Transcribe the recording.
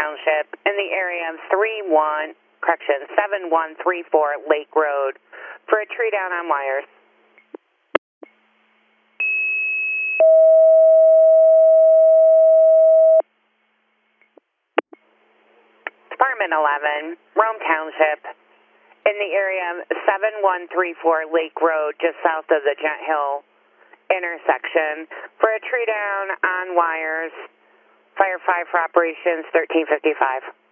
Township in the area of 7134 Lake Road for a tree down on wires. Department 11, Rome Township in the area of 7134 Lake Road just south of the Gent Hill intersection for a tree down on wires. Fire 5 for operations 1355.